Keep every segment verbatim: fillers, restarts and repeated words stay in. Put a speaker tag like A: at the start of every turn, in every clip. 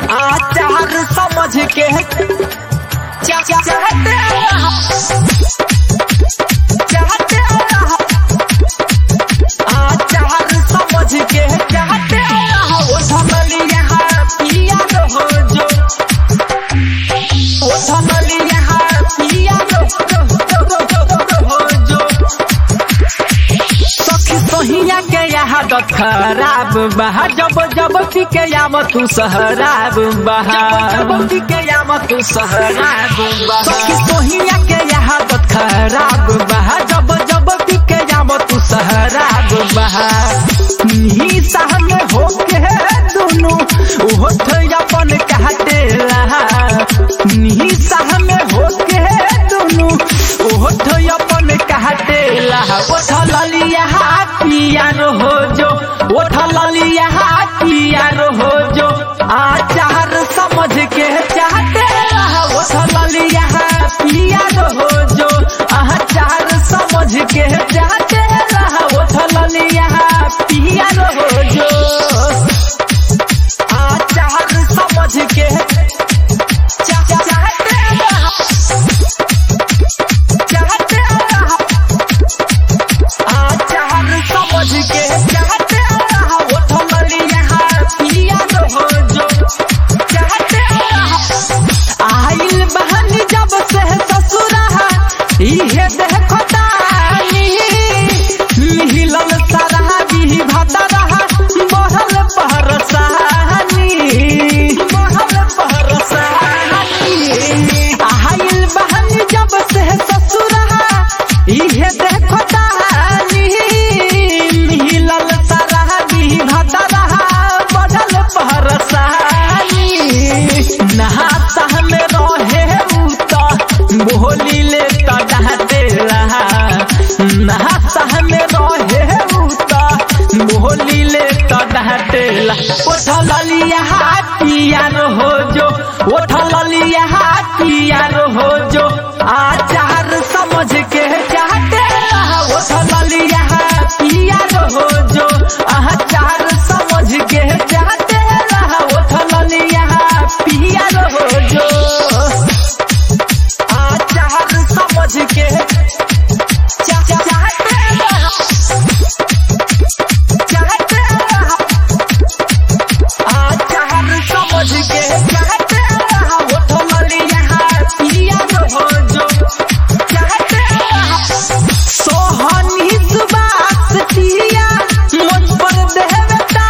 A: आचार समझ के चाहते चाहते आचार समझ के चाहते वो धमली यहाँ पिया हो जो वो धमली यहाँ पिया हो जो सखी सोहिया के यहाँ दत खराब बहा जब जब पी के आम तू सहराब बहा जब पी के आम तू सहराब बहा सखी सोहिया के यहाँ दत खराब बहा जब जब पी के आम तू सहराब बहा नी सामने हो के दोनों होठ अपन कहते रहा नी सामने हो के दोनों होठ अपन कहते रहा ओठ ललिया पिया हो जो ओठ ललिया पिया हो जो आचार समझ के चाहते रहा ओठ ललिया पिया हो जो आचार समझ के चाहते रहा ओठ ललिया पिया हो जो आचार समझ के चाहते रहा चाहते रहा आचार समझ के चाहते रहा ओठ ललिया पिया हो जो चाहते रहा आइल बहन जब से ससुरा इहे देखतानी मिहिलल सारा भी भदरा बढ़ल परसानी बढ़ल परसानी आइल बहन जब से ससुरा इहे देखतानी मिहिलल सारा भी भदरा बढ़ल परसानी नहाता में रहे उता बोली ले तड़ाते रहा नहाता में रहे उता बोली ले तड़ाते रहा ओठ ललिया पिया हो जो ओठ ललिया पिया हो जो आचार समझ के चाहते रहा ओठ ललिया पिया हो जो आचार समझ के चाहते रहा ओठ ललिया पिया हो जो आचार समझ के चाहते रहा चाहते रहा आचार समझ के चाहते रहा ओठ ललिया पिया हो जो चाहते रहा सोहनी सुबास पिया मुझ पर देवता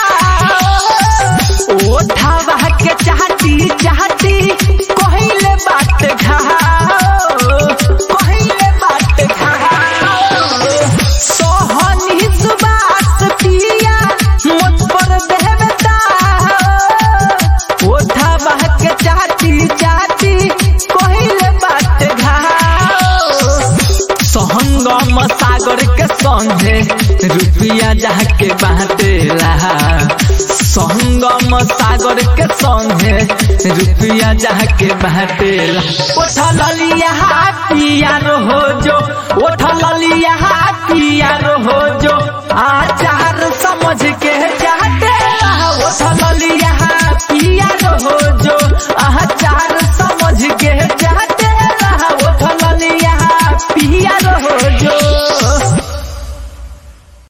A: ओठावा के चाहती चाहती कहिले बात घाओ कहिले बात घाओ सोहनी सुबास पिया मुझ पर देवता ओठावा के चाहती चाहती कहिले बात घाओ सहंगम सागर के संगे रुपया जाके बाटे रहा संगम सागर के संगे रुपया जाके बाटे रहा ओठ ललिया पिया हो जो ओठ ललिया पिया हो जो आचार समझ के चाहते रहा ओठ ललिया पिया हो जो आचार समझ के चाहते